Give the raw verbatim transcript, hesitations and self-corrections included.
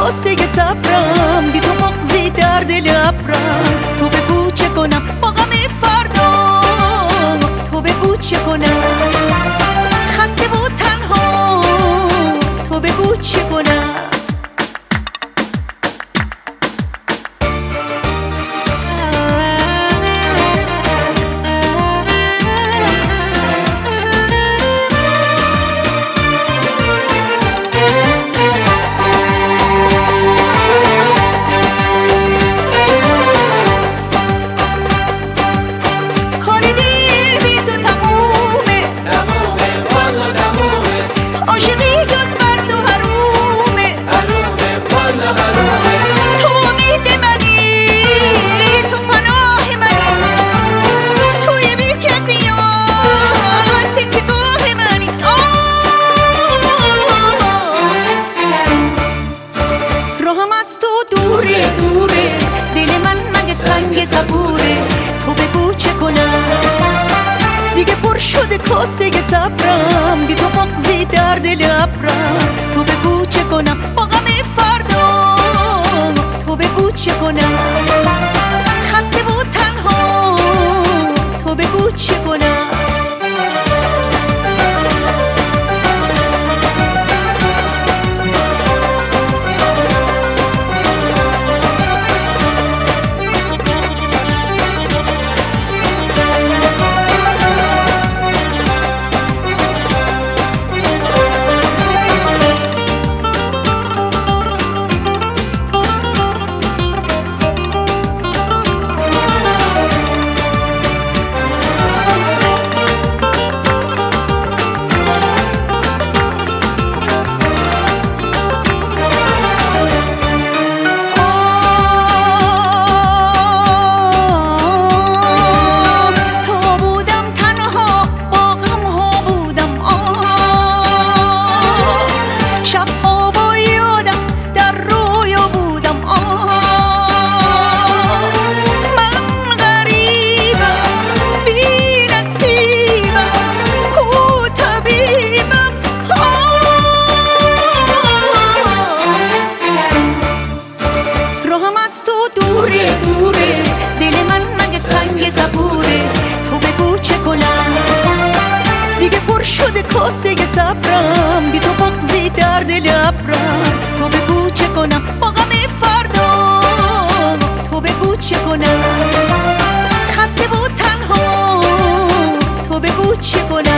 کاسه صبرم، بی تو مغزی درد لبرم. تو بگو چه کنم با غم فردا، تو بگو چه کنم خسته و تنها، تو بگو چه کنم. سنگ صبوره، تو بگو چه کنم دیگه پر شده کاسه صبرم، بی تو مغزی درد لبرم. تو بگو چه کنم با غم فردا، تو بگو چه کنم خسته و تنها، تو بگو چه کنم. کاسه صبرم، بی تو مغزی درد لبرم. تو بگو چه کنم با غم فردا، تو بگو چه کنم خسته و تنها، تو بگو چه کنم.